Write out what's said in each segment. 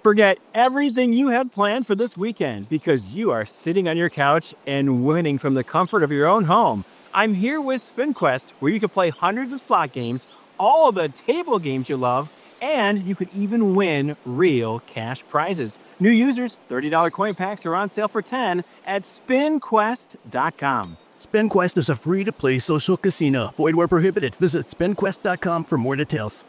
Forget everything you had planned for this weekend because you are sitting on your couch and winning from the comfort of your own home. I'm here with SpinQuest, where you can play hundreds of slot games, all the table games you love, and you could even win real cash prizes. New users, $30 coin packs are on sale for $10 at SpinQuest.com. SpinQuest is a free-to-play social casino. Void where prohibited. Visit SpinQuest.com for more details.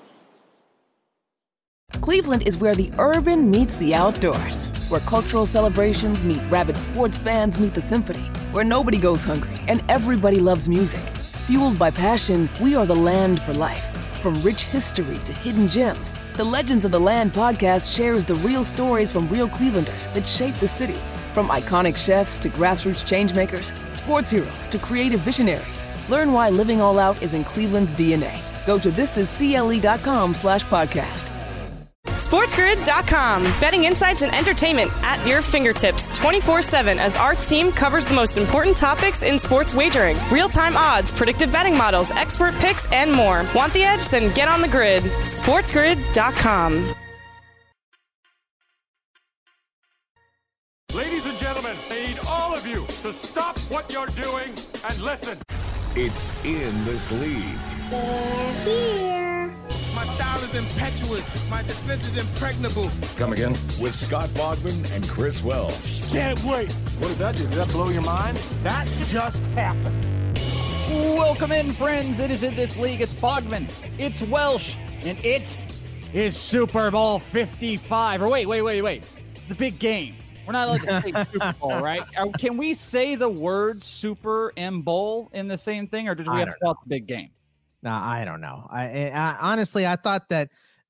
Cleveland is where the urban meets the outdoors, where cultural celebrations meet rabid sports fans meet the symphony, where nobody goes hungry and everybody loves music. Fueled by passion, we are the land for life. From rich history to hidden gems, the Legends of the Land podcast shares the real stories from real Clevelanders that shape the city. From iconic chefs to grassroots changemakers, sports heroes to creative visionaries, learn why living all out is in Cleveland's DNA. Go to thisiscle.com/podcast. SportsGrid.com. Betting insights and entertainment at your fingertips 24/7 as our team covers the most important topics in sports wagering. Real-time odds, predictive betting models, expert picks, and more. Want the edge? Then get on the grid. SportsGrid.com. Ladies and gentlemen, I need all of you to stop what you're doing and listen. It's In This League. My style is impetuous. My defense is impregnable. Come again? With Scott Bogman and Chris Welsh. Can't wait. What does that do? Did that blow your mind? That just happened. Welcome in, friends. It is In This League. It's Bogman. It's Welsh. And it is Super Bowl 55. Or wait. It's the big game. We're not allowed to say Super Bowl, right? Can we say the word Super and Bowl in the same thing, or did we have to call it the big game? No, I don't know. I honestly, I thought that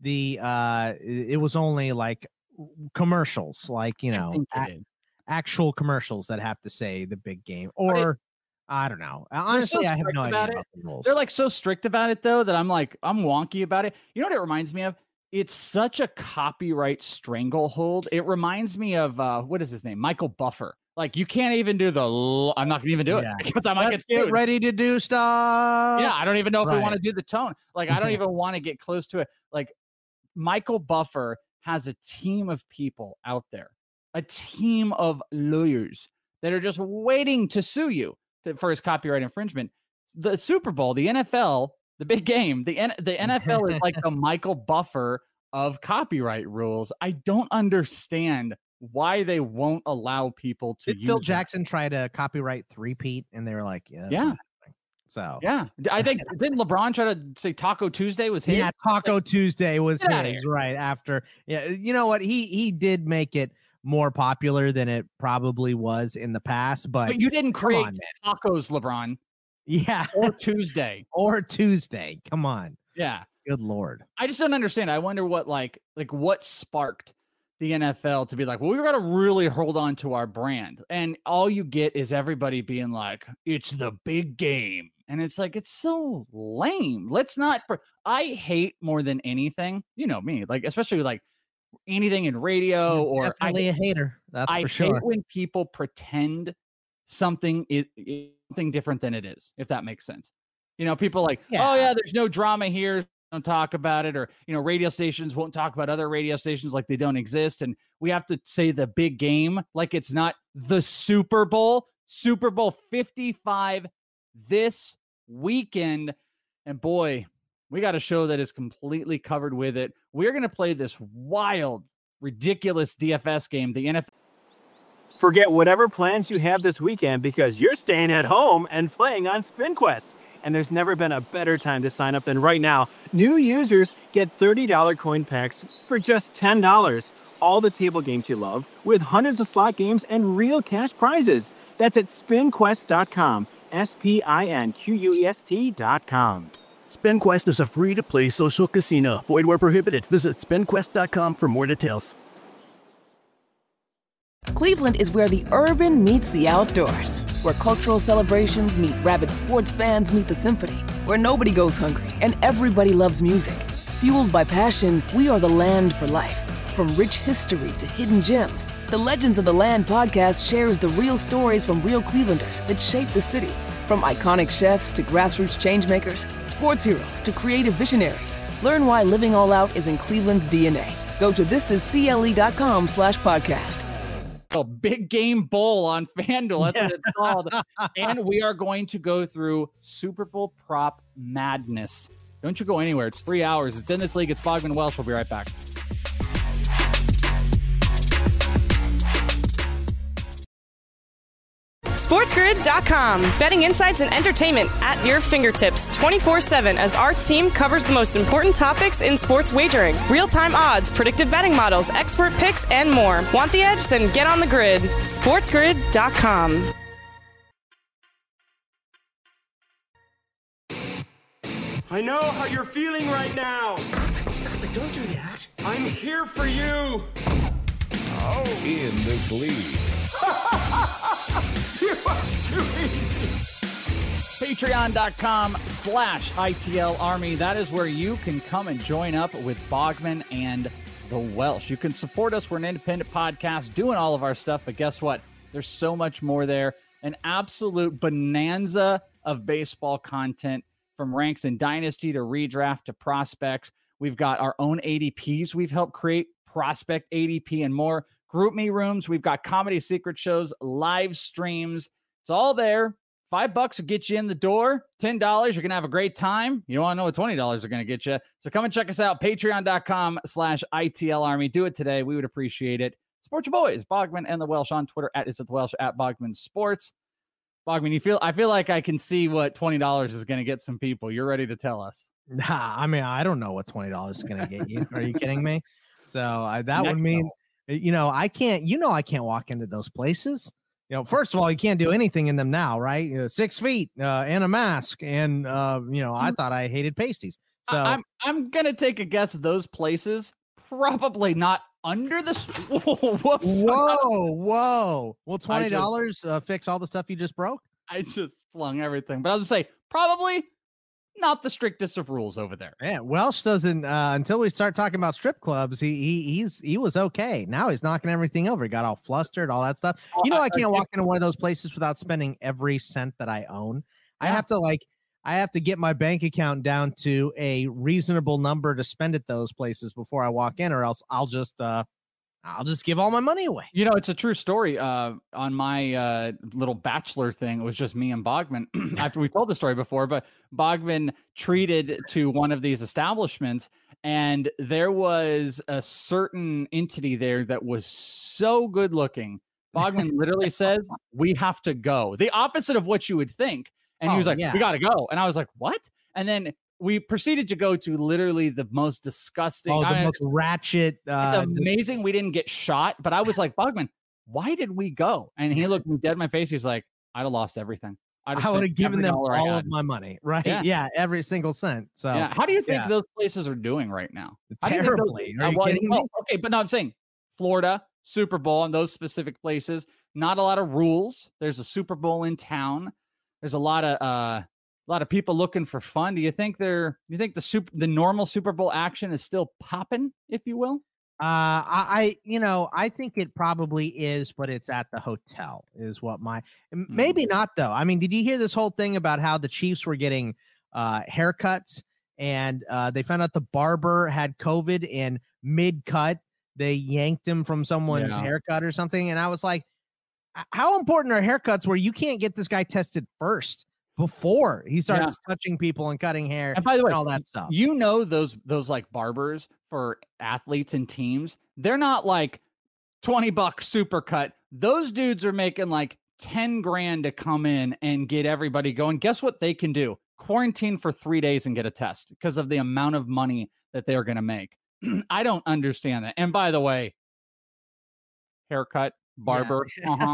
it was only like commercials, like, you know, actual commercials that have to say the big game, or I don't know. Honestly, I have no idea about the rules. They're like so strict about it, though, that I'm wonky about it. You know what it reminds me of? It's such a copyright stranglehold. It reminds me of what is his name? Michael Buffer. Like, you can't even do I'm not gonna even do it because I might get ready to do stuff. Yeah, I don't even know if we want to do the tone. Like, I don't even want to get close to it. Like, Michael Buffer has a team of people out there, a team of lawyers that are just waiting to sue you for his copyright infringement. The Super Bowl, the NFL, the big game, the NFL is like the Michael Buffer of copyright rules. I don't understand why they won't allow people to use Phil Jackson try to copyright three-peat, and they were like, yeah. So yeah, I think didn't LeBron try to say Taco Tuesday was his? Yeah, Taco Tuesday was his right after. Yeah, you know what? He did make it more popular than it probably was in the past, but you didn't create tacos, LeBron. Yeah, or Tuesday. Come on. Yeah. Good Lord. I just don't understand. I wonder what what sparked the NFL to be like, well, we got to really hold on to our brand. And all you get is everybody being like, it's the big game. And it's like, it's so lame. Let's not, I hate more than anything, you know me, like, especially like anything in radio or definitely a hater. That's for sure. I hate when people pretend something is something different than it is, if that makes sense. You know, people like, oh yeah, there's no drama here. Don't talk about it. Or, you know, radio stations won't talk about other radio stations like they don't exist. And we have to say the big game like it's not the Super Bowl. Super Bowl 55 this weekend. And boy, we got a show that is completely covered with it. We're going to play this wild, ridiculous DFS game, the NFL. Forget whatever plans you have this weekend because you're staying at home and playing on SpinQuest. And there's never been a better time to sign up than right now. New users get $30 coin packs for just $10. All the table games you love with hundreds of slot games and real cash prizes. That's at SpinQuest.com. SpinQuest.com. SpinQuest is a free-to-play social casino. Void where prohibited. Visit SpinQuest.com for more details. Cleveland is where the urban meets the outdoors, where cultural celebrations meet rabid sports fans meet the symphony, where nobody goes hungry and everybody loves music. Fueled by passion, we are the land for life. From rich history to hidden gems, the Legends of the Land podcast shares the real stories from real Clevelanders that shape the city. From iconic chefs to grassroots changemakers, sports heroes to creative visionaries, Learn why living all out is in Cleveland's DNA. Go to thisiscle.com/podcast. A big game bowl on FanDuel. That's what it's called. And we are going to go through Super Bowl prop madness. Don't you go anywhere. It's 3 hours. It's In This League. It's Bogman Welsh. We'll be right back. SportsGrid.com. Betting insights and entertainment at your fingertips 24/7 as our team covers the most important topics in sports wagering. Real-time odds, predictive betting models, expert picks, and more. Want the edge? Then get on the grid. SportsGrid.com. I know how you're feeling right now. Stop it. Don't do that. I'm here for you. In This League. You are too easy. Patreon.com/ITL Army. That is where you can come and join up with Bogman and the Welsh. You can support us. We're an independent podcast doing all of our stuff, but guess what? There's so much more there. An absolute bonanza of baseball content, from ranks and dynasty to redraft to prospects. We've got our own ADPs we've helped create, prospect ADP and more. Group me rooms. We've got comedy secret shows, live streams. It's all there. $5 will get you in the door. $10, you're going to have a great time. You don't want to know what $20 are going to get you. So come and check us out. Patreon.com/ITL Army. Do it today. We would appreciate it. Support your boys, Bogman and the Welsh, on Twitter at @IsItTheWelsh, at Bogman Sports. Bogman, I feel like I can see what $20 is going to get some people. You're ready to tell us. Nah, I mean, I don't know what $20 is going to get you. Are you kidding me? So that would mean, I can't walk into those places. First of all, you can't do anything in them now, right? 6 feet and a mask. And, I thought I hated pasties. So I'm going to take a guess. Those places probably not under the. Whoa. Will $20 fix all the stuff you just broke? I just flung everything. But I was going to say, probably not the strictest of rules over there. Yeah, Welsh doesn't until we start talking about strip clubs. He was okay. Now he's knocking everything over. He got all flustered, all that stuff. I can't walk into one of those places without spending every cent that I own. Yeah. I have to get my bank account down to a reasonable number to spend at those places before I walk in, or else I'll just give all my money away. It's a true story. On my little bachelor thing, it was just me and Bogman. After we told the story before, but Bogman treated to one of these establishments, and there was a certain entity there that was so good looking. Bogman literally says, "We have to go." The opposite of what you would think. And he was like, "We got to go." And I was like, "What?" And then we proceeded to go to literally the most disgusting, most ratchet. It's amazing we didn't get shot. But I was like, "Bogman, why did we go?" And he looked me dead in my face. He's like, "I'd have lost everything. I would have given them all of my money." Right? Yeah, every single cent. So, how do you think those places are doing right now? Terribly. Are you kidding me? Okay, but no, I'm saying Florida, Super Bowl, and those specific places. Not a lot of rules. There's a Super Bowl in town. There's a lot of people looking for fun. Do you think the normal Super Bowl action is still popping, if you will? I think it probably is, but it's at the hotel is what maybe not though. I mean, did you hear this whole thing about how the Chiefs were getting haircuts and they found out the barber had COVID and mid-cut they yanked him from someone's haircut or something? And I was like, how important are haircuts where you can't get this guy tested first before he starts touching people and cutting hair and by the way, all that stuff? Those like barbers for athletes and teams, they're not like $20 supercut. Those dudes are making like 10 grand to come in and get everybody going. Guess what they can do? Quarantine for 3 days and get a test because of the amount of money that they're going to make. I don't understand that. And by the way, haircut, barber.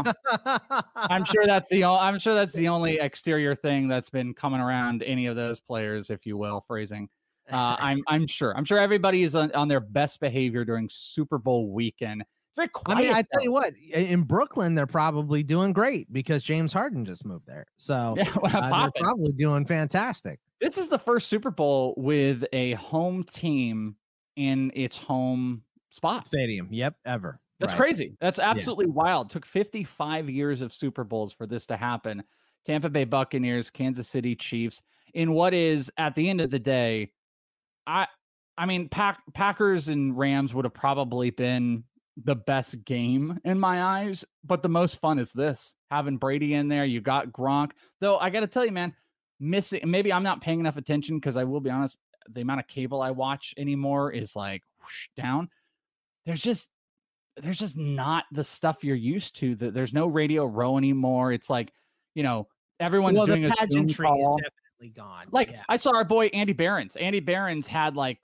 I'm sure that's the only exterior thing that's been coming around any of those players, if you will, phrasing. I'm sure everybody is on their best behavior during Super Bowl weekend. It's very quiet. I mean, I tell you what, in Brooklyn they're probably doing great because James Harden just moved there, so they're probably doing fantastic. This is the first Super Bowl with a home team in its home stadium. Yep, ever. That's crazy. That's absolutely wild. Took 55 years of Super Bowls for this to happen. Tampa Bay Buccaneers, Kansas City Chiefs, in what is, at the end of the day, I mean, Packers and Rams would have probably been the best game in my eyes, but the most fun is this, having Brady in there. You got Gronk, though. I got to tell you, man, missing, maybe I'm not paying enough attention, because I will be honest, the amount of cable I watch anymore is like whoosh, down. There's just not the stuff you're used to. There's no Radio Row anymore. It's like, everyone's doing a Zoom call. Gone. Like, I saw our boy Andy Behrens. Andy Behrens had like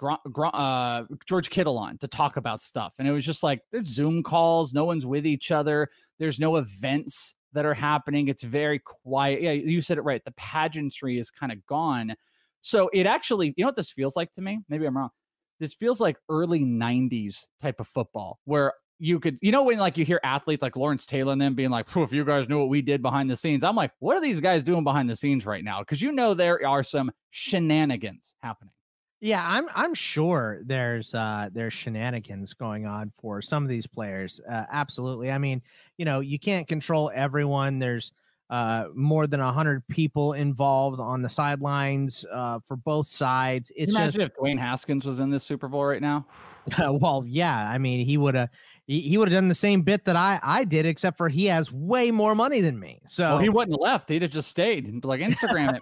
George Kittle on to talk about stuff, and it was just like, there's Zoom calls, no one's with each other, there's no events that are happening, it's very quiet. Yeah, you said it right, the pageantry is kind of gone. So it actually, you know what this feels like to me? Maybe I'm wrong. This feels like early 90s type of football, where you could, when like you hear athletes like Lawrence Taylor and them being like, if you guys knew what we did behind the scenes. I'm like, what are these guys doing behind the scenes right now? Because there are some shenanigans happening. Yeah, I'm sure there's shenanigans going on for some of these players. Absolutely. I mean, you can't control everyone. There's more than 100 people involved on the sidelines for both sides. It's imagine if Dwayne Haskins was in this Super Bowl right now. Well, yeah, I mean, he would have done the same bit that I did, except for he has way more money than me. So he wouldn't have left. He'd have just stayed and like Instagram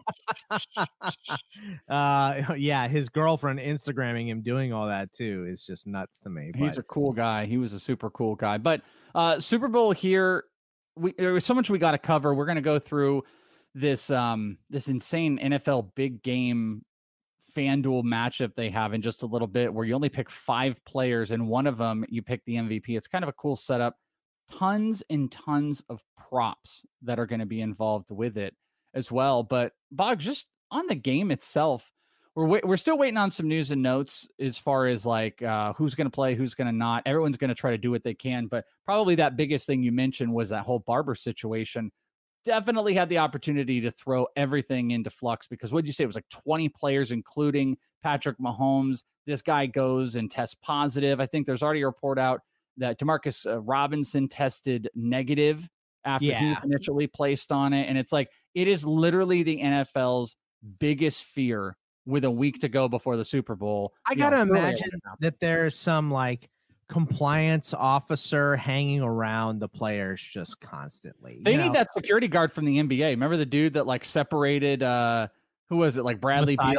it. Yeah, his girlfriend Instagramming him doing all that too is just nuts to me. He's a cool guy. He was a super cool guy. But Super Bowl here, there was so much we got to cover. We're going to go through this insane NFL big game FanDuel matchup they have in just a little bit, where you only pick 5 players and one of them you pick the MVP. It's kind of a cool setup. Tons and tons of props that are going to be involved with it as well. But Bog, just on the game itself, we're still waiting on some news and notes as far as like who's going to play, who's going to not. Everyone's going to try to do what they can, but probably that biggest thing you mentioned was that whole Barber situation. Definitely had the opportunity to throw everything into flux, because what did you say? It was like 20 players, including Patrick Mahomes. This guy goes and tests positive. I think there's already a report out that Demarcus Robinson tested negative after he was initially placed on it. And it's like, it is literally the NFL's biggest fear with a week to go before the Super Bowl. I got to imagine that there's some like compliance officer hanging around the players just constantly. They need that security guard from the NBA. Remember the dude that like separated who was it, like Bradley Beal?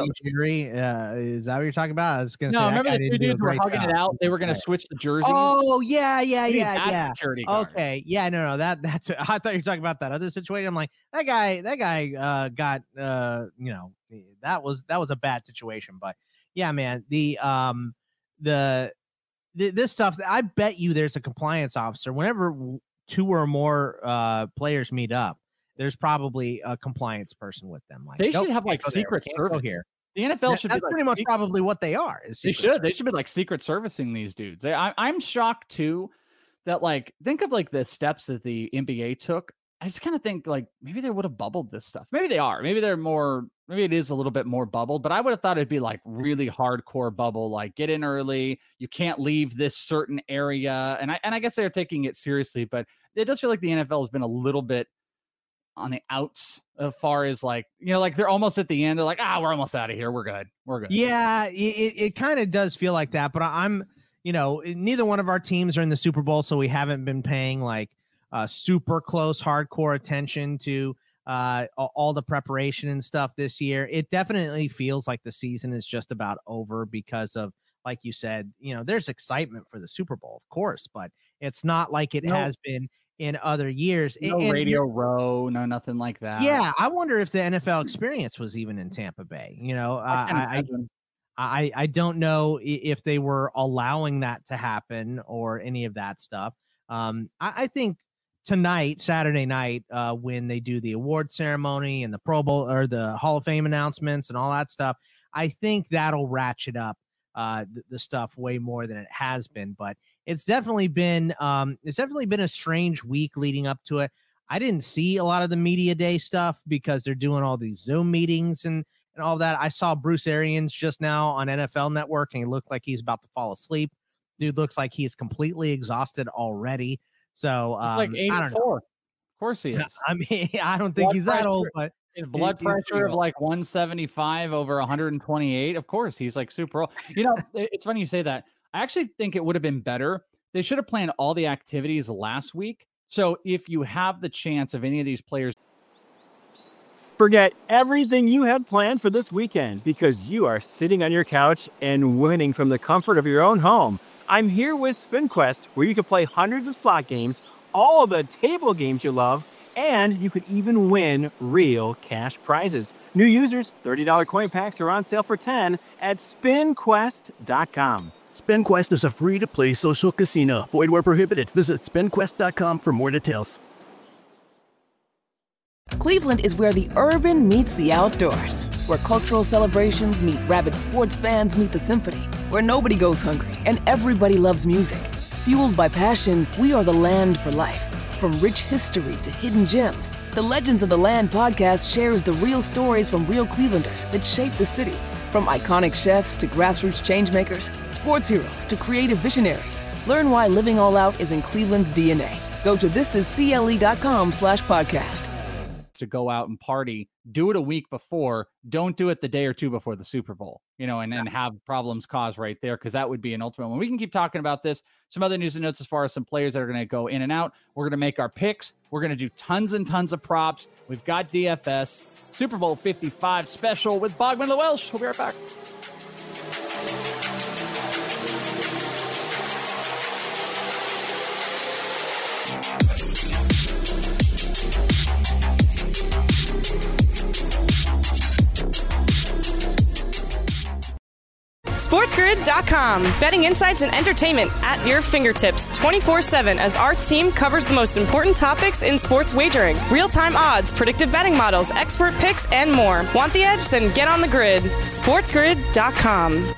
Is that what you're talking about? I was gonna say, remember the two dudes were hugging it out. They were gonna switch the jerseys. Oh yeah. Security guard. Okay, yeah, no, that's. I thought you were talking about that other situation. I'm like, that guy got that was a bad situation. But yeah, man, this stuff, I bet you there's a compliance officer. Whenever 2 or more players meet up, there's probably a compliance person with them. Like, they should have like Secret Service here. The NFL should. That's be pretty much probably what they are. They should be like Secret Servicing these dudes. I'm shocked too that, like, think of like the steps that the NBA took. I just kind of think like maybe they would have bubbled this stuff. Maybe they are. Maybe maybe it is a little bit more bubbled, but I would have thought it'd be like really hardcore bubble, like get in early. You can't leave this certain area. And I guess they're taking it seriously, but it does feel like the NFL has been a little bit on the outs as far as like, like they're almost at the end. They're like, we're almost out of here. We're good. Yeah, it kind of does feel like that, but I'm, neither one of our teams are in the Super Bowl, so we haven't been paying like super close, hardcore attention to all the preparation and stuff this year. It definitely feels like the season is just about over because of, like you said, there's excitement for the Super Bowl, of course, but it's not like it has been in other years. No Radio Row, no nothing like that. Yeah, I wonder if the NFL experience was even in Tampa Bay. I don't know if they were allowing that to happen or any of that stuff. I think tonight, Saturday night, when they do the award ceremony and the Pro Bowl or the Hall of Fame announcements and all that stuff, I think that'll ratchet up the stuff way more than it has been. But it's definitely been a strange week leading up to it. I didn't see a lot of the media day stuff because they're doing all these Zoom meetings and all that. I saw Bruce Arians just now on NFL Network, and he looked like he's about to fall asleep. Dude looks like he's completely exhausted already. So like 84. Of course he is. I mean, I don't think he's that old, but His blood pressure of like 175 over 128. Of course, he's like super old. You know, it's funny you say that. I actually think it would have been better. They should have planned all the activities last week. So if you have the chance of any of these players. Forget everything you had planned for this weekend because you are sitting on your couch and winning from the comfort of your own home. I'm here with SpinQuest, where you can play hundreds of slot games, all of the table games you love, and you could even win real cash prizes. New users, $30 coin packs are on sale for $10 at SpinQuest.com. SpinQuest is a free-to-play social casino. Void where prohibited. Visit SpinQuest.com for more details. Cleveland is where the urban meets the outdoors, where cultural celebrations meet rabid sports fans meet the symphony, where nobody goes hungry and everybody loves music. Fueled by passion, we are the land for life. From rich history to hidden gems, the Legends of the Land podcast shares the real stories from real Clevelanders that shape the city. From iconic chefs to grassroots changemakers, sports heroes to creative visionaries, learn why living all out is in Cleveland's DNA. Go to thisiscle.com/podcast. To go out and party, do it a week before. Don't do it the day or two before the Super Bowl, you know, and then have problems caused right there, because that would be an ultimate one. We can keep talking about this. Some other news and notes as far as some players that are going to go in and out. We're going to make our picks. We're going to do tons and tons of props. We've got DFS, Super Bowl 55 special with Bogman LaWelsh. We'll be right back. SportsGrid.com. Betting insights and entertainment at your fingertips 24/7 as our team covers the most important topics in sports wagering. Real-time odds, predictive betting models, expert picks, and more. Want the edge? Then get on the grid. SportsGrid.com.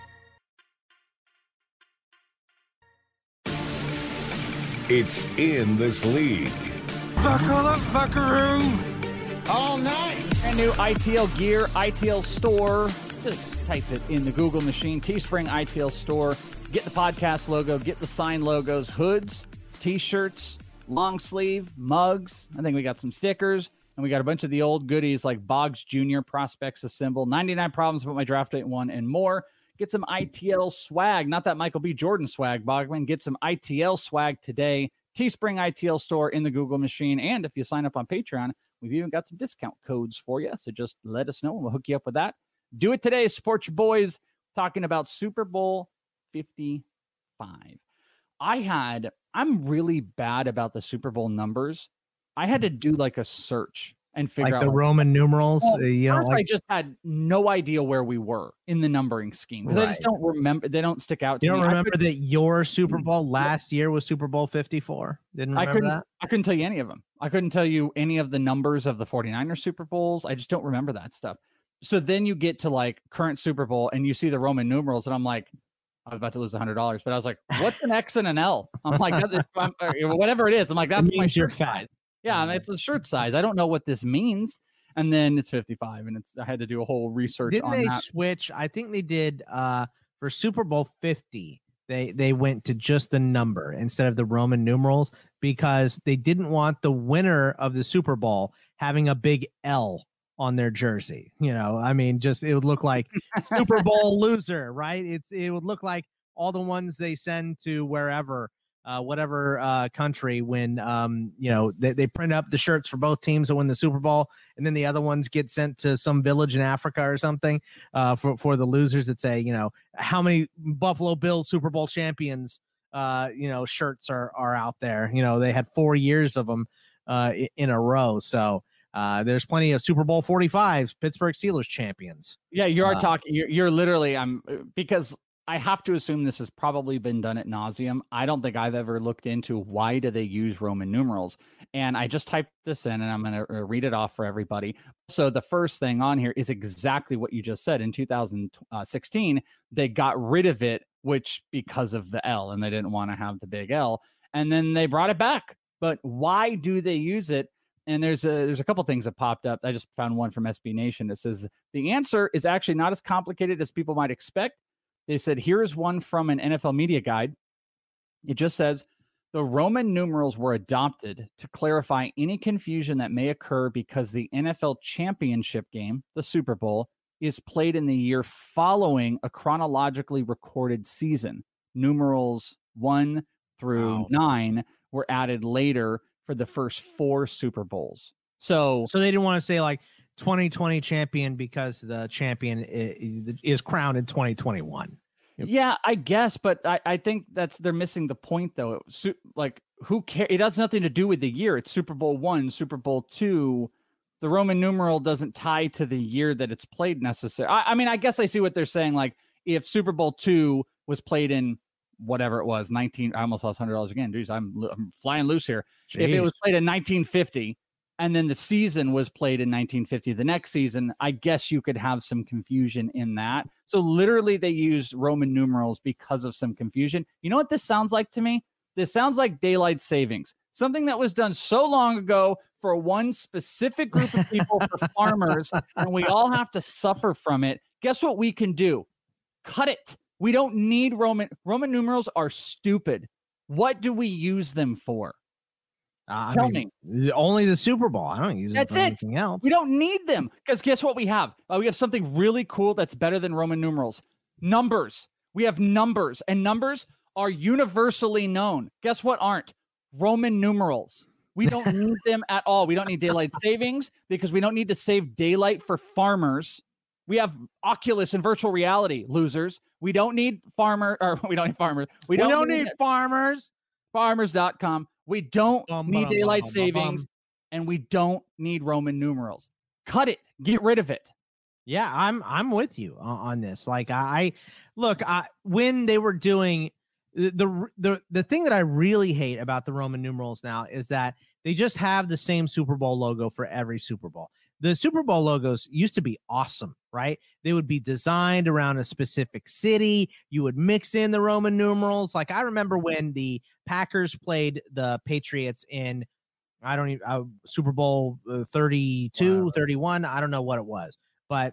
It's in this league. Buckle up, buckaroo! All night. Brand new ITL gear, ITL store. Just type it in the Google machine, Teespring ITL store. Get the podcast logo, get the sign logos, hoods, t-shirts, long sleeve, mugs. I think we got some stickers, and we got a bunch of the old goodies like Boggs Jr. Prospects Assemble, 99 Problems About My Draft Day 1, and more. Get some ITL swag, not that Michael B. Jordan swag, Bogman. Get some ITL swag today. Teespring ITL store in the Google machine. And if you sign up on Patreon, we've even got some discount codes for you. So just let us know and we'll hook you up with that. Do it today. Support your boys. Talking about Super Bowl 55. I'm really bad about the Super Bowl numbers. I had to do like a search and figure out the Roman numerals. I just had no idea where we were in the numbering scheme because I just don't remember. They don't stick out to me. You don't remember that your Super Bowl last year was Super Bowl 54? Didn't remember that? I couldn't tell you any of them. I couldn't tell you any of the numbers of the 49ers Super Bowls. I just don't remember that stuff. So then you get to like current Super Bowl and you see the Roman numerals and I'm like, I was about to lose $100, but I was like, what's an X and an L? I'm like, whatever it is. I'm like, that's my shirt size. Yeah, I mean, it's a shirt size. I don't know what this means. And then it's 55 and I had to do a whole research on that. Didn't they switch? I think they did for Super Bowl 50. They went to just the number instead of the Roman numerals because they didn't want the winner of the Super Bowl having a big L on their jersey. You know, I mean, just it would look like Super Bowl loser, right? It would look like all the ones they send to wherever, whatever country when they print up the shirts for both teams that win the Super Bowl, and then the other ones get sent to some village in Africa or something for the losers that say, how many Buffalo Bills Super Bowl champions shirts are out there. They had 4 years of them in a row. So there's plenty of Super Bowl 45s, Pittsburgh Steelers champions. Yeah, you are talking. You're literally. Because I have to assume this has probably been done at nauseum. I don't think I've ever looked into why do they use Roman numerals. And I just typed this in, and I'm going to read it off for everybody. So the first thing on here is exactly what you just said. In 2016, they got rid of it, which because of the L, and they didn't want to have the big L. And then they brought it back. But why do they use it? And there's a couple things that popped up. I just found one from SB Nation that says the answer is actually not as complicated as people might expect. They said, here's one from an NFL media guide. It just says The Roman numerals were adopted to clarify any confusion that may occur because the NFL championship game, the Super Bowl, is played in the year following a chronologically recorded season. Numerals 1 through 9 were added later for the first 4 Super Bowls. So they didn't want to say like 2020 champion because the champion is crowned in 2021. Yeah, I guess, but I think they're missing the point though. Like, who cares? It has nothing to do with the year. It's Super Bowl 1, Super Bowl 2. The Roman numeral doesn't tie to the year that it's played necessarily. I mean, I guess I see what they're saying. Like, if Super Bowl 2 was played in whatever it was, I almost lost $100 again. Jeez, I'm flying loose here. Jeez. If it was played in 1950 and then the season was played in 1950, the next season, I guess you could have some confusion in that. So literally they used Roman numerals because of some confusion. You know what this sounds like to me? This sounds like daylight savings, something that was done so long ago for one specific group of people, for farmers, and we all have to suffer from it. Guess what we can do? Cut it. We don't need Roman numerals are stupid. What do we use them for? Tell me. Only the Super Bowl. I don't use them for anything else. We don't need them because guess what we have? We have something really cool that's better than Roman numerals. Numbers. We have numbers, and numbers are universally known. Guess what aren't? Roman numerals. We don't need them at all. We don't need daylight savings because we don't need to save daylight for farmers. We have Oculus and virtual reality, losers. We don't need farmers. We don't need farmers. Farmers.com. We don't need daylight savings, and we don't need Roman numerals. Cut it. Get rid of it. Yeah, I'm with you on this. Like when they were doing the thing that I really hate about the Roman numerals now is that they just have the same Super Bowl logo for every Super Bowl. The Super Bowl logos used to be awesome, right? They would be designed around a specific city. You would mix in the Roman numerals. Like I remember when the Packers played the Patriots in, Super Bowl 32, 31. I don't know what it was, but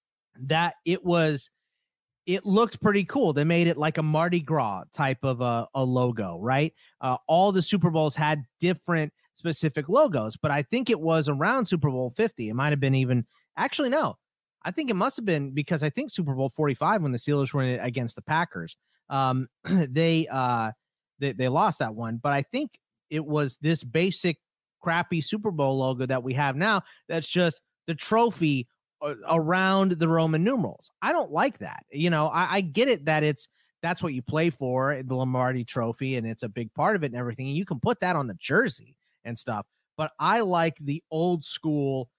it looked pretty cool. They made it like a Mardi Gras type of a logo, right? All the Super Bowls had different specific logos, but I think it was around Super Bowl 50. It might have been no. I think it must have been because I think Super Bowl 45 when the Steelers were in it against the Packers, they lost that one. But I think it was this basic crappy Super Bowl logo that we have now. That's just the trophy around the Roman numerals. I don't like that. I get it that that's what you play for, the Lombardi Trophy, and it's a big part of it and everything. And you can put that on the jersey and stuff. But I like the old school.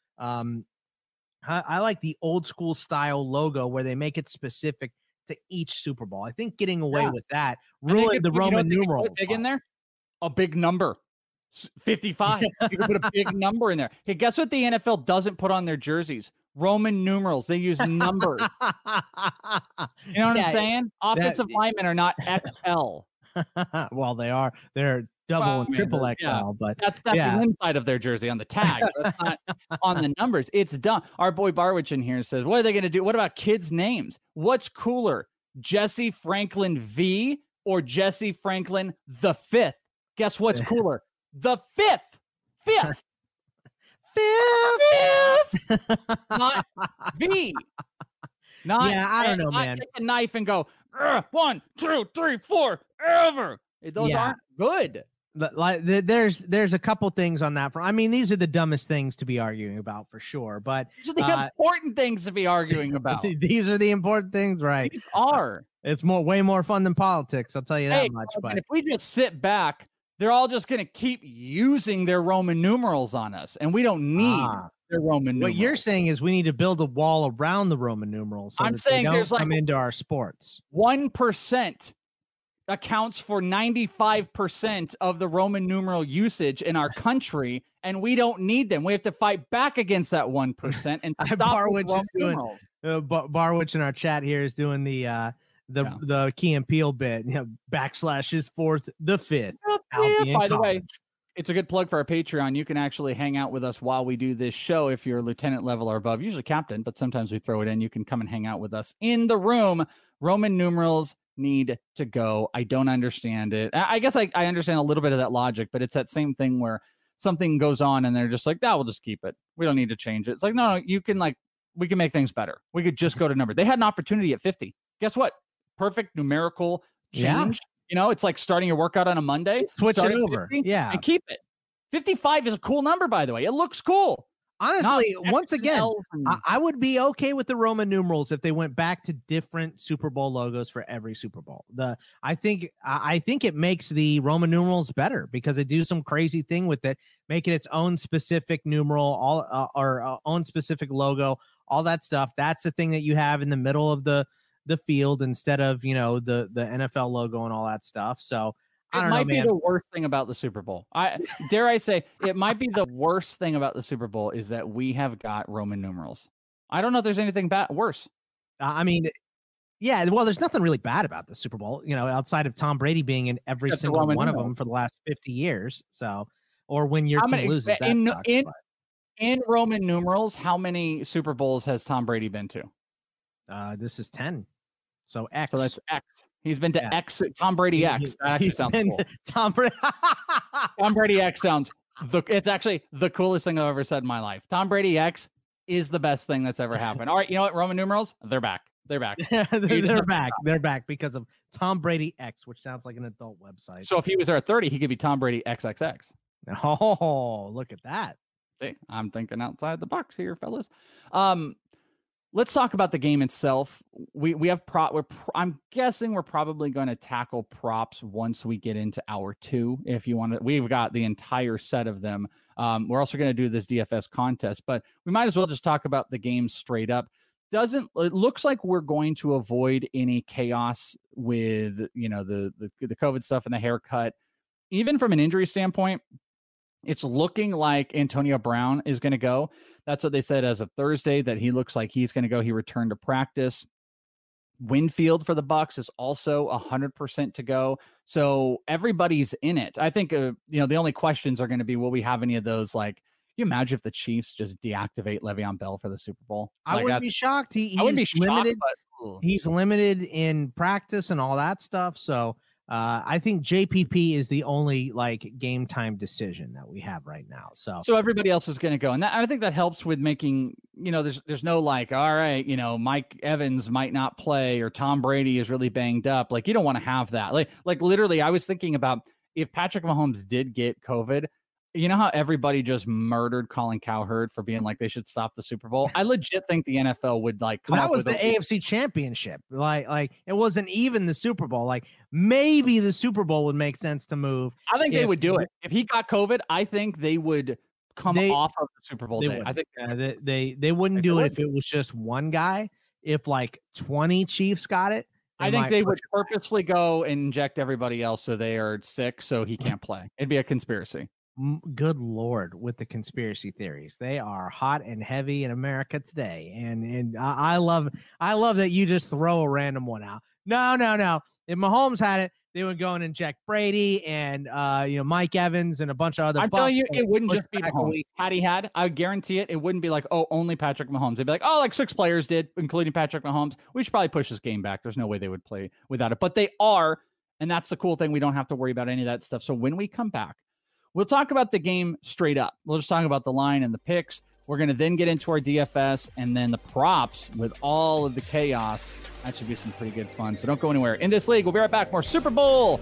I like the old school style logo where they make it specific to each Super Bowl. I think getting away with that ruined the Roman numerals. Big in there, a big number. 55. You can put a big number in there. Hey, guess what the NFL doesn't put on their jerseys? Roman numerals. They use numbers. You know what I'm saying? Offensive linemen are not XL. Well, they are. They're double and triple XL, yeah. But that's the inside of their jersey on the tag. That's not on the numbers. It's dumb. Our boy Barwich in here says, what are they going to do? What about kids' names? What's cooler, Jesse Franklin V or Jesse Franklin the Fifth? Guess what's cooler? The fifth. Not V. Not, I don't know, man. Take a knife and go 1, 2, 3, 4 ever. Those aren't good. Like there's a couple things on that front. I mean, these are the dumbest things to be arguing about for sure. But these are the important things to be arguing about. These are the important things, right? These are. It's way more fun than politics. I'll tell you that much. But if we just sit back, they're all just going to keep using their Roman numerals on us, and we don't need their Roman numerals. What you're saying is we need to build a wall around the Roman numerals. So I'm saying they there's don't come into our sports. 1% accounts for 95% of the Roman numeral usage in our country, and we don't need them. We have to fight back against that 1% and stop Barwich Roman numerals. Barwich in our chat here is doing the Key and Peele bit, / is fourth, the fifth. By the way, it's a good plug for our Patreon. You can actually hang out with us while we do this show if you're lieutenant level or above, usually captain, but sometimes we throw it in. You can come and hang out with us in the room. Roman numerals need to go. I don't understand it. I guess I understand a little bit of that logic, but it's that same thing where something goes on and they're just like, we'll just keep it. We don't need to change it. It's like, no, you can we can make things better. We could just go to number. They had an opportunity at 50. Guess what? Perfect numerical change. Yeah. It's like starting your workout on a Monday. Switch it over. 50, and keep it. 55 is a cool number, by the way. It looks cool. Honestly, once again, I would be okay with the Roman numerals if they went back to different Super Bowl logos for every Super Bowl. I think it makes the Roman numerals better because they do some crazy thing with it, make it its own specific numeral, own specific logo, all that stuff. That's the thing that you have in the middle of the field instead of the NFL logo and all that stuff. So. It might be the worst thing about the Super Bowl. Dare I say, it might be the worst thing about the Super Bowl is that we have got Roman numerals. I don't know if there's anything worse. Yeah, well, there's nothing really bad about the Super Bowl, outside of Tom Brady being in every single one of them for the last 50 years. So, or when your team loses. In Roman numerals, how many Super Bowls has Tom Brady been to? This is 10. So X. So that's X. He's been to X. Tom Brady X. That actually sounds cool. Tom Brady X sounds. It's actually the coolest thing I've ever said in my life. Tom Brady X is the best thing that's ever happened. All right, you know what? Roman numerals, they're back. They're back. They're back. They're back because of Tom Brady X, which sounds like an adult website. So if he was there at 30, he could be Tom Brady XXX. Oh, look at that. See, I'm thinking outside the box here, fellas. Let's talk about the game itself. We have I'm guessing we're probably going to tackle props once we get into hour 2. If you want to, we've got the entire set of them. We're also going to do this DFS contest, but we might as well just talk about the game straight up. It looks like we're going to avoid any chaos with, the COVID stuff and the haircut. Even from an injury standpoint, it's looking like Antonio Brown is going to go. That's what they said as of Thursday, that he looks like he's going to go. He returned to practice. Winfield for the Bucs is also 100% to go. So everybody's in it. I think, the only questions are going to be, will we have any of those? Like, you imagine if the Chiefs just deactivate Le'Veon Bell for the Super Bowl? I wouldn't be shocked. I wouldn't be limited. He's limited in practice and all that stuff. So I think JPP is the only game time decision that we have right now. So everybody else is going to go. And I think that helps with making, there's no all right, Mike Evans might not play or Tom Brady is really banged up. You don't want to have that. Like literally, I was thinking about if Patrick Mahomes did get COVID, you know how everybody just murdered Colin Cowherd for being like they should stop the Super Bowl? I legit think the NFL would come that up was with the AFC Championship. Like it wasn't even the Super Bowl. Maybe the Super Bowl would make sense to move. I think they would do it. If he got COVID, I think they would come off of the Super Bowl day. I think they wouldn't do it if it was just one guy. If 20 Chiefs got it, I think they would purposely go and inject everybody else so they are sick so he can't play. It'd be a conspiracy. Good Lord, with the conspiracy theories, they are hot and heavy in America today, and I love that you just throw a random one out. No. If Mahomes had it, they would go and inject Brady and Mike Evans and a bunch of other. I'm telling you, it wouldn't just be Mahomes. Had he had, I guarantee it. It wouldn't be only Patrick Mahomes. They'd be like 6 players did, including Patrick Mahomes. We should probably push this game back. There's no way they would play without it, but they are, and that's the cool thing. We don't have to worry about any of that stuff. So when we come back, we'll talk about the game straight up. We'll just talk about the line and the picks. We're going to then get into our DFS and then the props with all of the chaos. That should be some pretty good fun. So don't go anywhere. In this league, we'll be right back. More Super Bowl.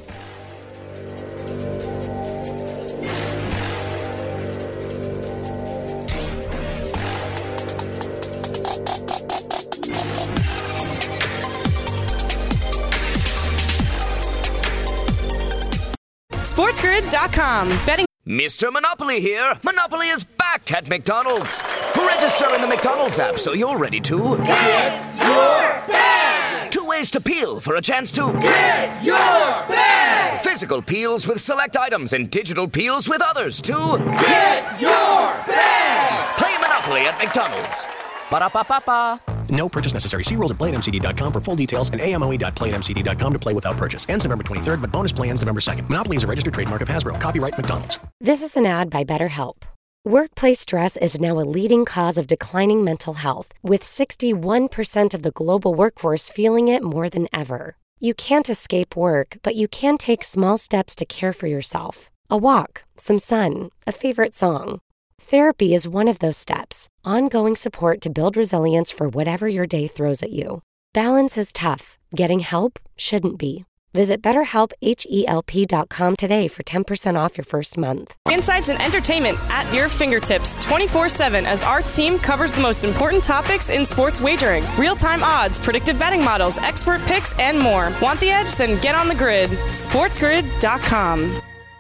SportsGrid.com. Betting. Mr. Monopoly here. Monopoly is back at McDonald's. Register in the McDonald's app so you're ready to get your bag. 2 ways to peel for a chance to get your bag. Physical peels with select items and digital peels with others to get your bag. Play Monopoly at McDonald's. Ba-da-ba-ba-ba. No purchase necessary. See rules at playatmcd.com for full details and amoe.playatmcd.com to play without purchase. Ends November 23rd, but bonus play ends November 2nd. Monopoly is a registered trademark of Hasbro. Copyright McDonald's. This is an ad by BetterHelp. Workplace stress is now a leading cause of declining mental health, with 61% of the global workforce feeling it more than ever. You can't escape work, but you can take small steps to care for yourself. A walk, some sun, a favorite song. Therapy is one of those steps. Ongoing support to build resilience for whatever your day throws at you. Balance is tough. Getting help shouldn't be. Visit BetterHelp.com today for 10% off your first month. Insights and entertainment at your fingertips 24/7 as our team covers the most important topics in sports wagering. Real-time odds, predictive betting models, expert picks, and more. Want the edge? Then get on the grid. SportsGrid.com.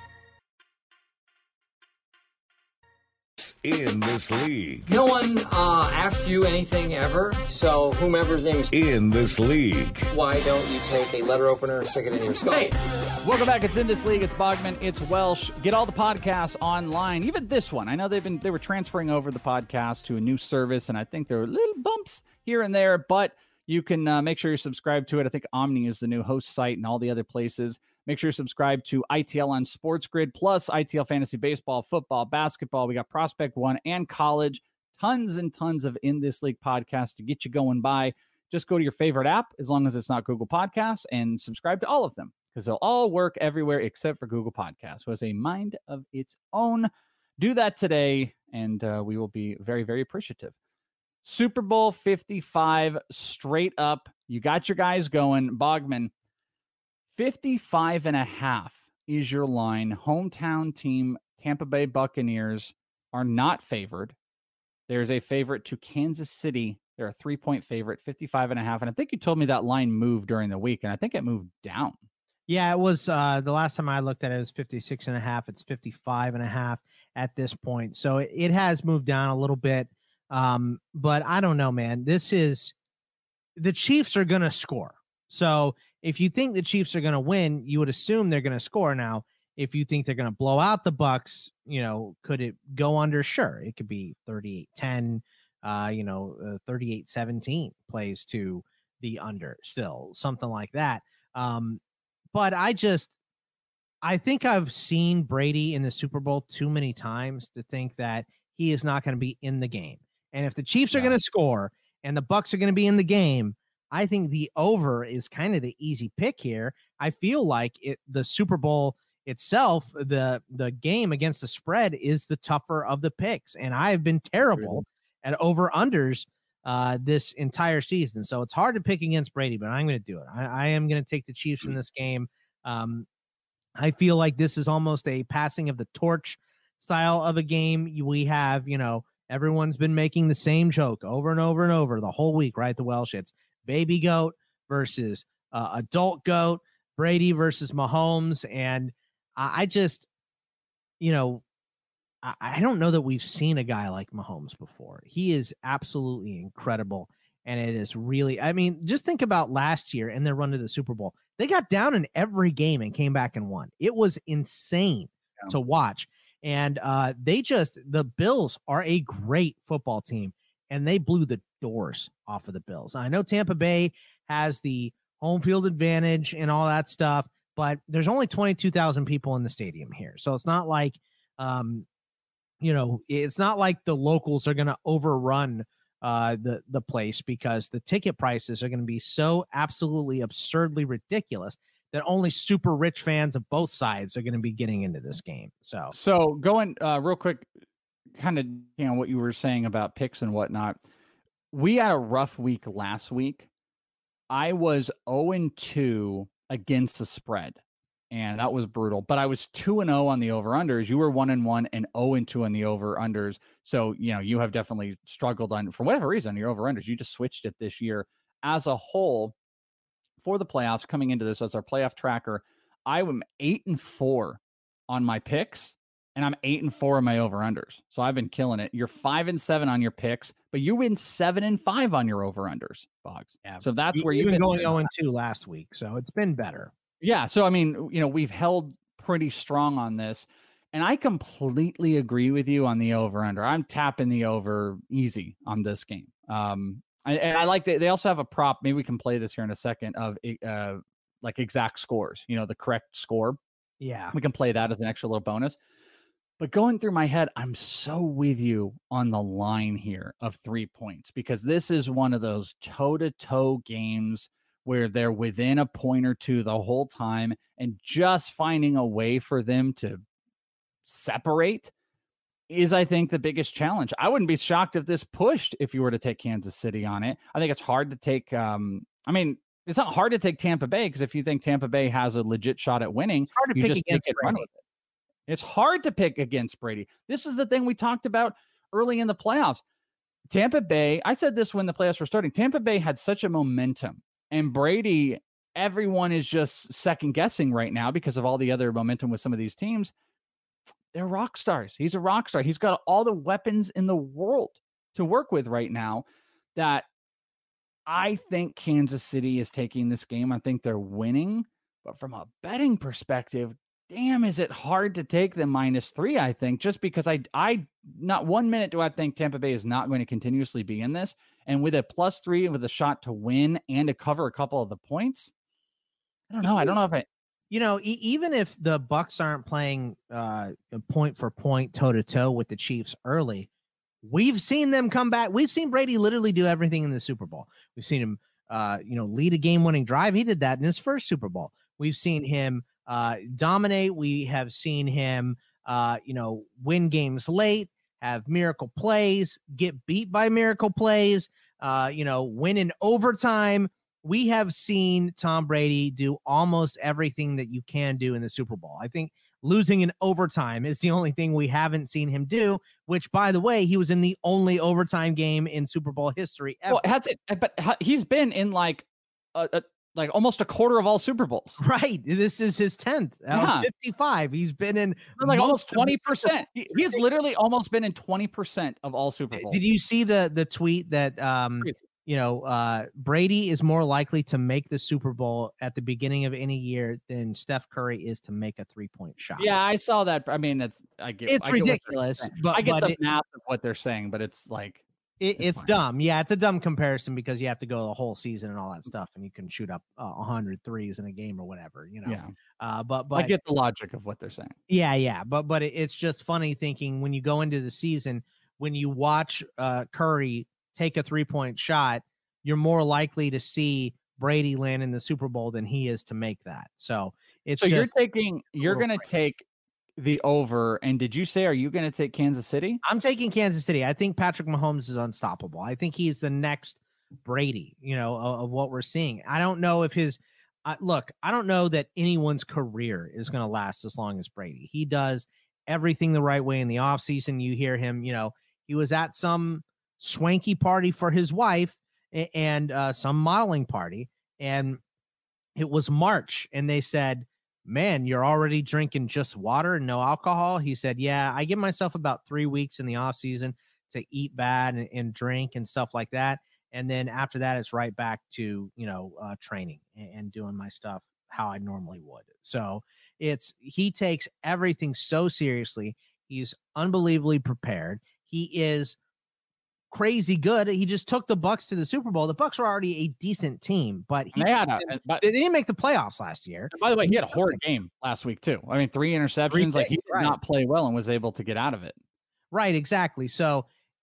In this league. No one asked you anything ever, so whomever's name is in this league. Why don't you take a letter opener and stick it in your skull? Hey, welcome back. It's In This League. It's Bogman. It's Welsh. Get all the podcasts online, even this one. I know they were transferring over the podcast to a new service, and I think there were little bumps here and there, but you can make sure you're subscribed to it. I think Omni is the new host site and all the other places. Make sure you're subscribed to ITL on Sports Grid, plus ITL Fantasy Baseball, football, basketball. We got Prospect One and college. Tons and tons of In This League podcasts to get you going by. Just go to your favorite app, as long as it's not Google Podcasts, and subscribe to all of them, because they'll all work everywhere except for Google Podcasts, who has a mind of its own. Do that today, and we will be very, very appreciative. Super Bowl 55, straight up. You got your guys going. Bogman, 55.5 is your line. Hometown team, Tampa Bay Buccaneers, are not favored. There's a favorite to Kansas City. They're a 3-point favorite, 55.5. And I think you told me that line moved during the week, and I think it moved down. Yeah, it was the last time I looked at it, it was 56.5. It's 55.5 at this point. So it has moved down a little bit. But I don't know, man. The Chiefs are going to score. So if you think the Chiefs are going to win, you would assume they're going to score. Now, if you think they're going to blow out the Bucs, could it go under? Sure. It could be 38-10, 38-17 plays to the under still, something like that. But I think I've seen Brady in the Super Bowl too many times to think that he is not going to be in the game. And if the Chiefs are going to score and the Bucs are going to be in the game, I think the over is kind of the easy pick here. I feel like the Super Bowl itself, the game against the spread, is the tougher of the picks. And I've been terrible at over-unders this entire season. So it's hard to pick against Brady, but I'm going to do it. I am going to take the Chiefs in this game. I feel like this is almost a passing of the torch style of a game. We have, everyone's been making the same joke over and over and over the whole week, right? The Welsh, it's baby goat versus adult goat, Brady versus Mahomes. And I just, I don't know that we've seen a guy like Mahomes before. He is absolutely incredible. And it is really, just think about last year and their run to the Super Bowl. They got down in every game and came back and won. It was insane to watch. And the Bills are a great football team, and they blew the doors off of the Bills. I know Tampa Bay has the home field advantage and all that stuff, but there's only 22,000 people in the stadium here. So it's not like, it's not like the locals are going to overrun the place, because the ticket prices are going to be so absolutely absurdly ridiculous that only super rich fans of both sides are going to be getting into this game. So going real quick, kind of, what you were saying about picks and whatnot. We had a rough week last week. I was 0-2 against the spread, and that was brutal. But I was 2-0 on the over-unders. You were 1-1 and 0-2 on the over-unders. So, you have definitely struggled for whatever reason, your over-unders. You just switched it this year. As a whole, for the playoffs, coming into this as our playoff tracker, I am 8-4 on my picks, and I'm 8-4 on my over-unders. So I've been killing it. You're 5-7 on your picks, but you win 7-5 on your over-unders, Boggs. Yeah. So that's where you've been going 0-2 last week. So it's been better. Yeah. So, we've held pretty strong on this, and I completely agree with you on the over-under. I'm tapping the over easy on this game. And I like that they also have a prop. Maybe we can play this here in a second of like exact scores, the correct score. Yeah. We can play that as an extra little bonus. But going through my head, I'm so with you on the line here of 3 points, because this is one of those toe-to-toe games where they're within a point or two the whole time and just finding a way for them to separate is, I think, the biggest challenge. I wouldn't be shocked if this pushed if you were to take Kansas City on it. I think it's hard to take, it's not hard to take Tampa Bay, because if you think Tampa Bay has a legit shot at winning, it's hard to pick against Brady. It's hard to pick against Brady. This is the thing we talked about early in the playoffs. Tampa Bay, I said this when the playoffs were starting, Tampa Bay had such a momentum, and Brady, everyone is just second guessing right now because of all the other momentum with some of these teams. They're rock stars. He's a rock star. He's got all the weapons in the world to work with right now, that I think Kansas City is taking this game. I think they're winning, but from a betting perspective, damn, is it hard to take them -3, I think, just because I not 1 minute do I think Tampa Bay is not going to continuously be in this. And with a +3 and with a shot to win and to cover a couple of the points, I don't know if I... even if the Bucs aren't playing point for point, toe to toe with the Chiefs early, we've seen them come back. We've seen Brady literally do everything in the Super Bowl. We've seen him, lead a game-winning drive. He did that in his first Super Bowl. We've seen him dominate. We have seen him, win games late, have miracle plays, get beat by miracle plays, win in overtime. We have seen Tom Brady do almost everything that you can do in the Super Bowl. I think losing in overtime is the only thing we haven't seen him do, which, by the way, he was in the only overtime game in Super Bowl history ever. But he's been in like almost a quarter of all Super Bowls. Right. This is his 10th out of 55. He's been in like almost 20%. He's literally almost been in 20% of all Super Bowls. Did you see the tweet that Brady is more likely to make the Super Bowl at the beginning of any year than Steph Curry is to make a 3-point shot? Yeah, I saw that. I mean, it's ridiculous. But I get the math of what they're saying, but it's like it's dumb. Yeah, it's a dumb comparison because you have to go the whole season and all that stuff, and you can shoot up 100 threes in a game or whatever. Yeah. But I get the logic of what they're saying. Yeah. But it's just funny thinking when you go into the season, when you watch Curry take a 3-point shot, you're more likely to see Brady land in the Super Bowl than he is to make that. So you're going to take the over. And did you say, are you going to take Kansas City? I'm taking Kansas City. I think Patrick Mahomes is unstoppable. I think he's the next Brady, of what we're seeing. I don't know if I don't know that anyone's career is going to last as long as Brady. He does everything the right way in the offseason. You hear him, he was at some swanky party for his wife and some modeling party, and it was March, and they said, "Man, you're already drinking just water and no alcohol?" He said, "Yeah, I give myself about 3 weeks in the off season to eat bad and drink and stuff like that, and then after that it's right back to training and doing my stuff how I normally would." So he takes everything so seriously. He's unbelievably prepared. He is crazy good. He just took the Bucs to the Super Bowl. The Bucs were already a decent team, but they didn't make the playoffs last year. By the way, he had a horrid game last week too. I mean, 3 interceptions. He did not play well and was able to get out of it. Right, exactly. So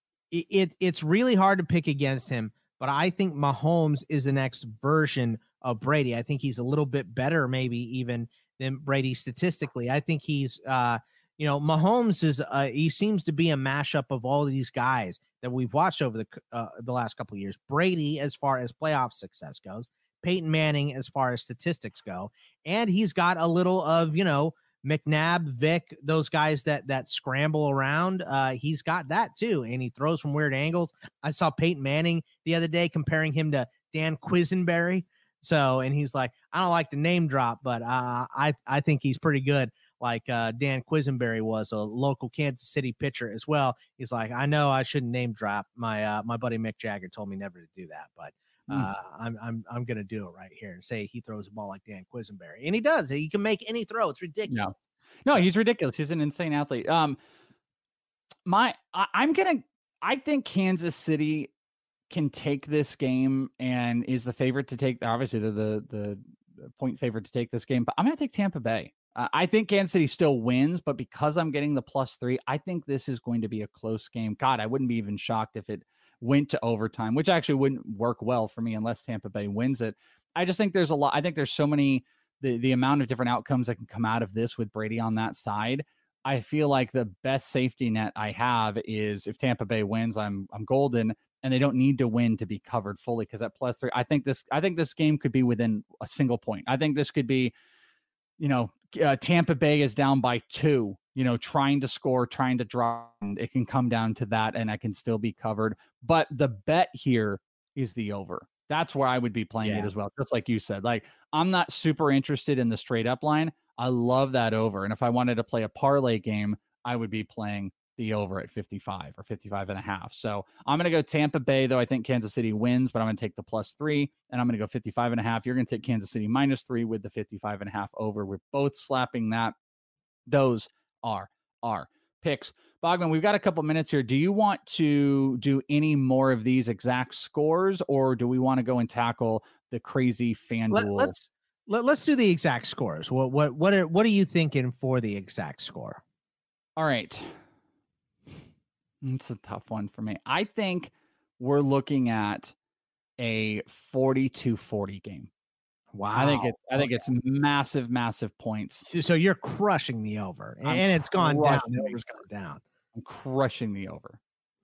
it's really hard to pick against him, but I think Mahomes is the next version of Brady. I think he's a little bit better, maybe even than Brady statistically. I think he's Mahomes is he seems to be a mashup of all of these guys that we've watched over the last couple of years. Brady, as far as playoff success goes, Peyton Manning, as far as statistics go, and he's got a little of McNabb, Vic, those guys that scramble around. He's got that too, and he throws from weird angles. I saw Peyton Manning the other day comparing him to Dan Quisenberry. And he's like, I don't like the name drop, but I think he's pretty good. Like Dan Quisenberry was a local Kansas City pitcher as well. He's like, I know I shouldn't name drop. My buddy Mick Jagger told me never to do that, but I'm gonna do it right here and say he throws a ball like Dan Quisenberry, and he does. He can make any throw. It's ridiculous. No, he's ridiculous. He's an insane athlete. I think Kansas City can take this game and is the favorite to take. Obviously, they're the point favorite to take this game, but I'm gonna take Tampa Bay. I think Kansas City still wins, but because I'm getting the +3, I think this is going to be a close game. God, I wouldn't be even shocked if it went to overtime, which actually wouldn't work well for me unless Tampa Bay wins it. I just think there's a lot. I think there's so many, the amount of different outcomes that can come out of this with Brady on that side. I feel like the best safety net I have is if Tampa Bay wins, I'm golden, and they don't need to win to be covered fully because at +3, I think this game could be within a single point. I think this could be, Tampa Bay is down by 2, trying to score, trying to draw. And it can come down to that, and I can still be covered. But the bet here is the over. That's where I would be playing it as well. Just like you said, like I'm not super interested in the straight up line. I love that over. And if I wanted to play a parlay game, I would be playing the over at 55 or 55.5. So I'm going to go Tampa Bay, though I think Kansas City wins, but I'm going to take the +3 and I'm going to go 55.5. You're going to take Kansas City -3 with the 55.5 over. We're both slapping that. Those are our picks. Bogman, we've got a couple minutes here. Do you want to do any more of these exact scores, or do we want to go and tackle the crazy FanDuel? Let's do the exact scores. What are you thinking for the exact score? All right. It's a tough one for me. I think we're looking at a 42-40 game. Wow. I think it's massive points. So you're crushing the over, and it's gone down. The over's gone down. I'm crushing the over.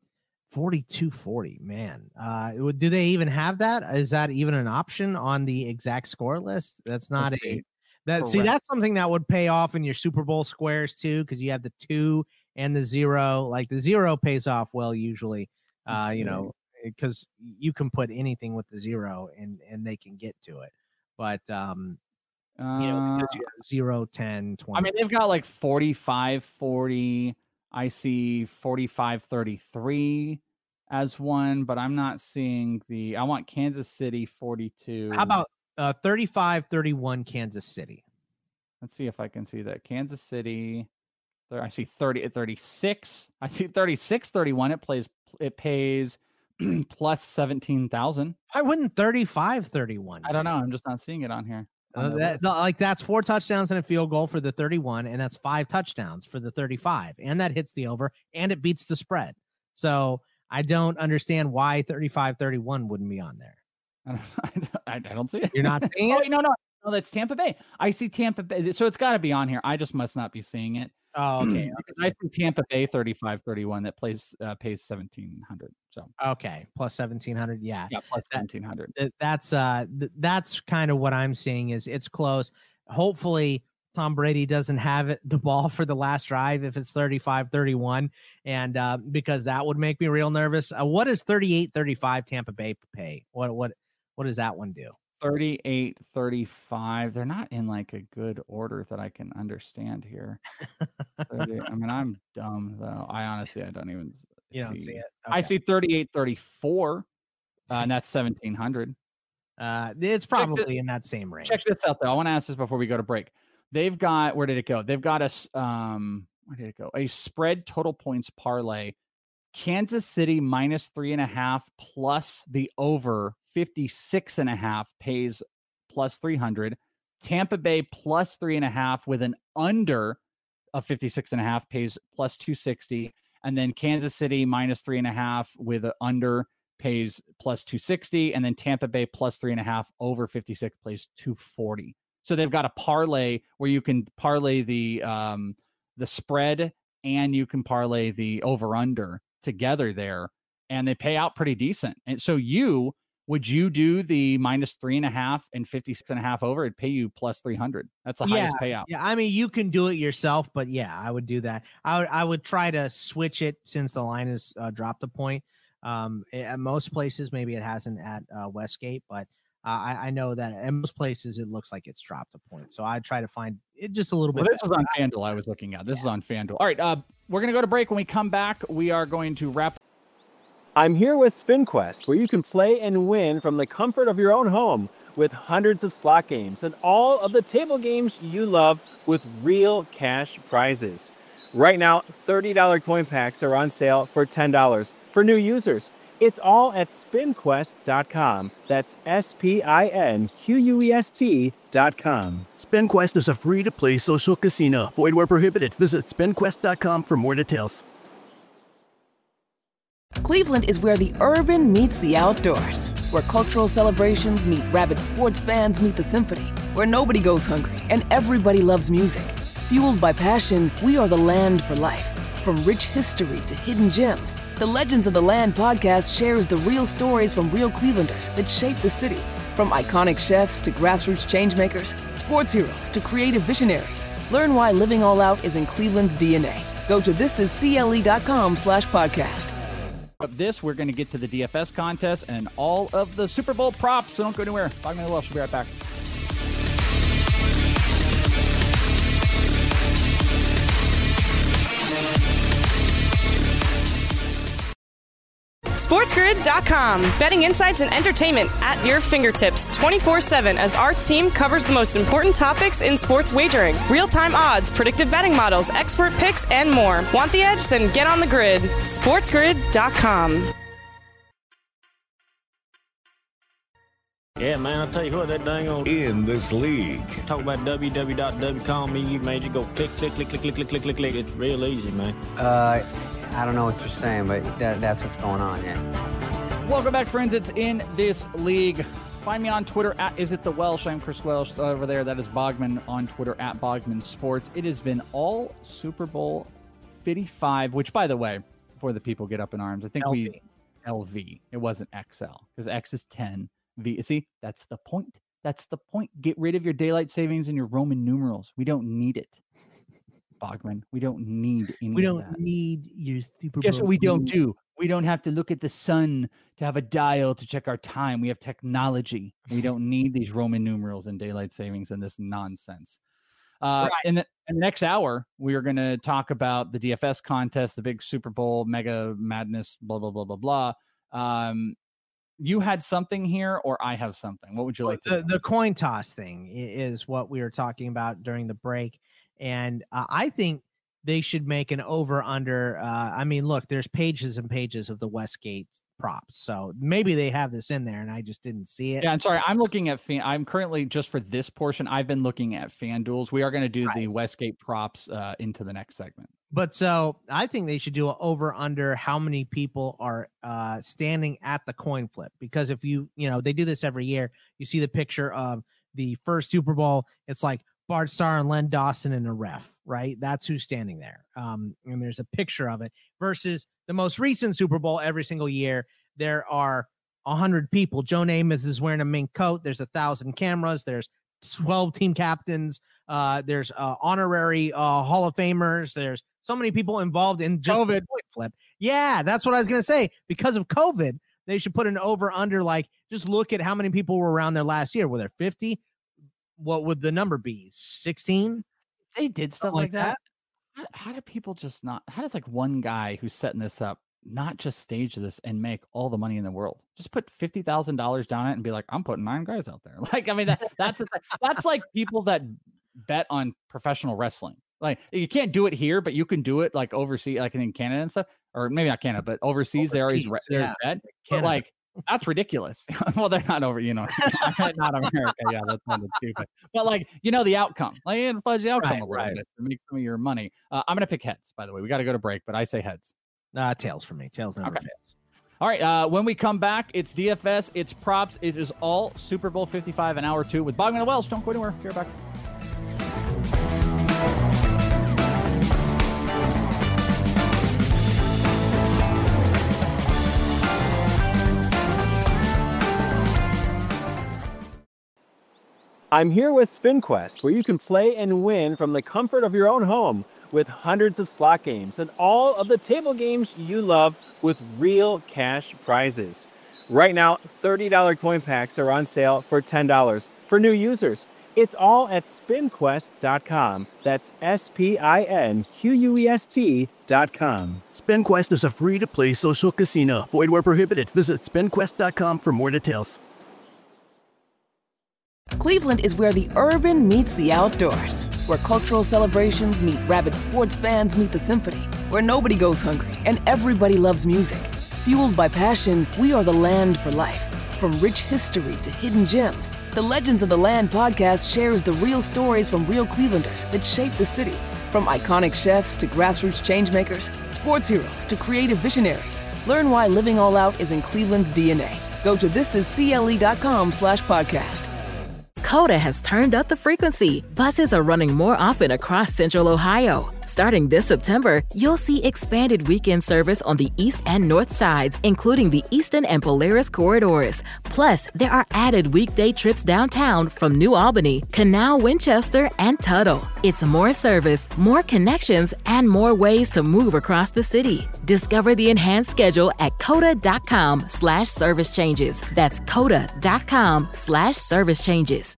42-40, man. Do they even have that? Is that even an option on the exact score list? That's not that's something that would pay off in your Super Bowl squares too, because you have the 2 and the 0. Like the 0 pays off well usually, because you can put anything with the 0 and they can get to it. But because you have 0, 10, 20. I mean, they've got like 45-40. I see 45-33 as one, but I'm not seeing I want Kansas City 42. How about 35-31 Kansas City? Let's see if I can see that. Kansas City, I see 36. I see 36-31. It pays plus 17,000. Why wouldn't 35-31? I don't know. I'm just not seeing it on here. That's 4 touchdowns and a field goal for the 31, and that's 5 touchdowns for the 35, and that hits the over, and it beats the spread. So I don't understand why 35-31 wouldn't be on there. I don't see it. You're not seeing it? No, that's Tampa Bay. I see Tampa Bay, so it's got to be on here. I just must not be seeing it. Oh, okay. I see Tampa Bay 35-31 that pays 1,700. So okay, plus 1,700. Yeah, plus 1,700. That's kind of what I'm seeing. Is it's close. Hopefully, Tom Brady doesn't have the ball for the last drive if it's 35-31, and because that would make me real nervous. What does 38-35 Tampa Bay pay? What does that one do? 38-35. They're not in like a good order that I can understand here. I mean, I'm dumb though. I don't even don't see it. Okay. I see 38-34, and that's 1,700. It's probably in that same range. Check this out though. I want to ask this before we go to break. They've got, where did it go? They've got where did it go? A spread total points parlay. Kansas City -3.5 plus the over 56.5 pays plus 300. Tampa Bay +3.5 with an under of 56.5 pays plus 260. And then Kansas City -3.5 with an under pays plus 260. And then Tampa Bay +3.5 over 56 plays 240. So they've got a parlay where you can parlay the spread and you can parlay the over under together there, and they pay out pretty decent. And so would you do the -3.5 and 56.5 over? It'd pay you plus 300. That's the highest payout. Yeah, I mean, you can do it yourself, but yeah, I would do that. I would try to switch it since the line has dropped a point. At most places, maybe it hasn't at Westgate, but I know that at most places it looks like it's dropped a point. So I try to find it just a little bit. Well, this is on FanDuel. I was looking at this is on FanDuel. All right, we're gonna go to break. When we come back, we are going to wrap. I'm here with SpinQuest, where you can play and win from the comfort of your own home with hundreds of slot games and all of the table games you love with real cash prizes. Right now, $30 coin packs are on sale for $10 for new users. It's all at SpinQuest.com. That's SpinQuest.com. SpinQuest is a free-to-play social casino. Void where prohibited. Visit SpinQuest.com for more details. Cleveland is where the urban meets the outdoors, where cultural celebrations meet rabid sports fans meet the symphony, where nobody goes hungry and everybody loves music. Fueled by passion, we are the land for life. From rich history to hidden gems, the Legends of the Land podcast shares the real stories from real Clevelanders that shape the city. From iconic chefs to grassroots changemakers, sports heroes to creative visionaries, learn why living all out is in Cleveland's DNA. Go to thisiscle.com/podcast. Up this, we're going to get to the DFS contest and all of the Super Bowl props, so don't go anywhere. Bogman and Welsh will be right back. SportsGrid.com. Betting insights and entertainment at your fingertips 24/7 as our team covers the most important topics in sports wagering. Real-time odds, predictive betting models, expert picks, and more. Want the edge? Then get on the grid. SportsGrid.com. Yeah, man, I'll tell you what, that dang old... In this league. Talk about www.w.com, you made you go click, click, click, click, click, click, click, click, click. It's real easy, man. I don't know what you're saying, but that's what's going on, yeah. Welcome back, friends. It's In This League. Find me on Twitter at IsItTheWelsh. I'm Chris Welsh. Over there, that is Bogman on Twitter at Bogman Sports. It has been all Super Bowl 55, which, by the way, before the people get up in arms, I think LV. It wasn't XL, because X is 10. V. See, that's the point. That's the point. Get rid of your daylight savings and your Roman numerals. We don't need it. Bogman, we don't need any We of don't that. need your Super Guess Bowl. what we don't do? We don't have to look at the sun to have a dial to check our time. We have technology. We don't need these Roman numerals and daylight savings and this nonsense. Right. In the next hour, we are going to talk about the DFS contest, the big Super Bowl, mega madness, blah, blah, blah, blah, blah. You had something here, or I have something. What would you like to do? The coin toss thing is what we were talking about during the break. And I think they should make an over-under. I mean, look, there's pages and pages of the Westgate props. So maybe they have this in there and I just didn't see it. Yeah, I'm sorry. I'm looking at I'm currently, just for this portion, I've been looking at FanDuel's. We are going to do the Westgate props into the next segment. But so I think they should do an over-under how many people are standing at the coin flip. Because if you they do this every year, you see the picture of the first Super Bowl. It's like Bart Starr and Len Dawson and a ref, right? That's who's standing there. And there's a picture of it versus the most recent Super Bowl every single year. There are 100 people. Joe Namath is wearing a mink coat. There's 1,000 cameras. There's 12 team captains. There's honorary Hall of Famers. There's so many people involved in just the coin flip. Yeah, that's what I was going to say. Because of COVID, they should put an over under, like just look at how many people were around there last year. Were there 50? What would the number be? 16? They did stuff like that. How do people just not? How does like one guy who's setting this up not just stage this and make all the money in the world? Just put $50,000 down it and be like, I'm putting 9 guys out there. Like, I mean, that's like people that bet on professional wrestling. Like, you can't do it here, but you can do it like overseas, like in Canada and stuff, or maybe not Canada, but overseas. They're bet. But like, that's ridiculous. Well, they're not over, not America. Yeah, that's not stupid. But like, the outcome, like fudge the outcome a little bit to make some of your money. I'm going to pick heads, by the way. We got to go to break, but I say heads. Tails for me. Tails never fails. All right. When we come back, it's DFS, it's props. It is all Super Bowl 55 in hour 2 with Bogman and Wells. Don't go anywhere. Be right back. I'm here with SpinQuest, where you can play and win from the comfort of your own home with hundreds of slot games and all of the table games you love with real cash prizes. Right now, $30 coin packs are on sale for $10 for new users. It's all at SpinQuest.com. That's SpinQuest.com. SpinQuest is a free-to-play social casino. Void where prohibited. Visit SpinQuest.com for more details. Cleveland is where the urban meets the outdoors, where cultural celebrations meet rabid sports fans meet the symphony, where nobody goes hungry and everybody loves music. Fueled by passion, we are the land for life. From rich history to hidden gems, the Legends of the Land podcast shares the real stories from real Clevelanders that shape the city. From iconic chefs to grassroots changemakers, sports heroes to creative visionaries, Learn why living all out is in Cleveland's DNA. Go to thisiscle.com/podcast. Coda has turned up the frequency. Buses are running more often across Central Ohio. Starting this September, you'll see expanded weekend service on the east and north sides, including the Easton and Polaris corridors. Plus, there are added weekday trips downtown from New Albany, Canal, Winchester, and Tuttle. It's more service, more connections, and more ways to move across the city. Discover the enhanced schedule at coda.com/service changes. That's coda.com/service changes.